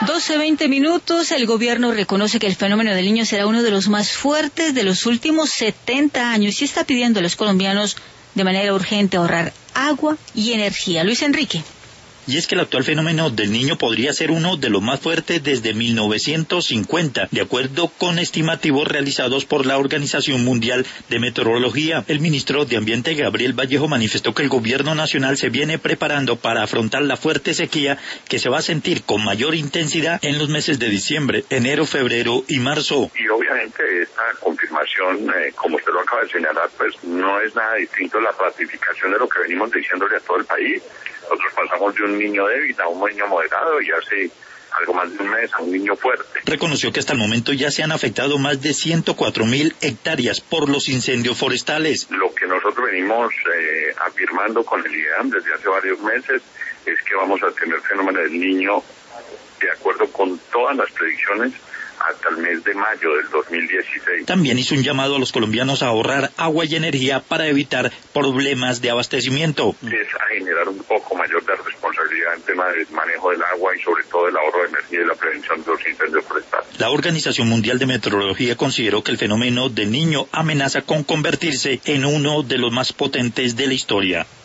12:20. El gobierno reconoce que el fenómeno del Niño será uno de los más fuertes de los últimos 70 años y está pidiendo a los colombianos de manera urgente ahorrar agua y energía. Luis Enrique. Y es que el actual fenómeno del Niño podría ser uno de los más fuertes desde 1950, de acuerdo con estimativos realizados por la Organización Mundial de Meteorología. El ministro de Ambiente, Gabriel Vallejo, manifestó que el gobierno nacional se viene preparando para afrontar la fuerte sequía que se va a sentir con mayor intensidad en los meses de diciembre, enero, febrero y marzo. Y obviamente esta confirmación, como usted lo acaba de señalar, pues no es nada distinto a la ratificación de lo que venimos diciéndole a todo el país. Nosotros pasamos de un niño débil a un niño moderado y hace algo más de un mes a un niño fuerte. Reconoció que hasta el momento ya se han afectado más de 104.000 hectáreas por los incendios forestales. Lo que nosotros venimos afirmando con el IDEAM desde hace varios meses es que vamos a tener fenómeno del Niño de acuerdo con todas las predicciones hasta el mes de mayo del 2016. También hizo un llamado a los colombianos a ahorrar agua y energía para evitar problemas de abastecimiento. Es a generar un poco mayor de responsabilidad en tema del manejo del agua y sobre todo el ahorro de energía y la prevención de los incendios forestales. La Organización Mundial de Meteorología consideró que el fenómeno del Niño amenaza con convertirse en uno de los más potentes de la historia.